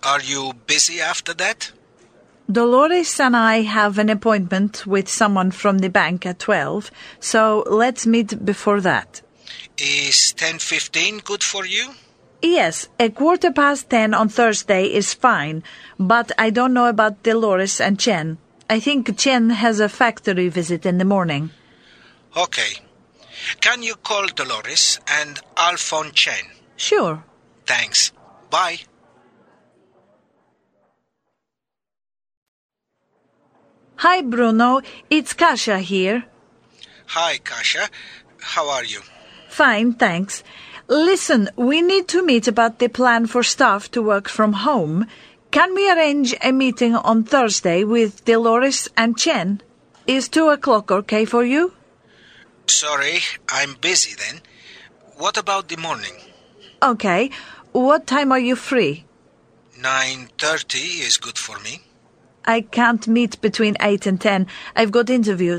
Are you busy after that? Dolores and I have an appointment with someone from the bank at 12, so let's meet before that. Is 10:15 good for you? Yes, 10:15 on Thursday is fine, but I don't know about Dolores and Chen. I think Chen has a factory visit in the morning. Okay. Can you call Dolores and I'll phone Chen? Sure. Thanks. Bye. Hi, Bruno. It's Kasia here. Hi, Kasia. How are you? Fine, thanks. Listen, we need to meet about the plan for staff to work from home. Can we arrange a meeting on Thursday with Dolores and Chen? Is 2:00 okay for you? Sorry, I'm busy then. What about the morning? Okay. What time are you free? 9:30 is good for me. I can't meet between 8 and 10. I've got interviews.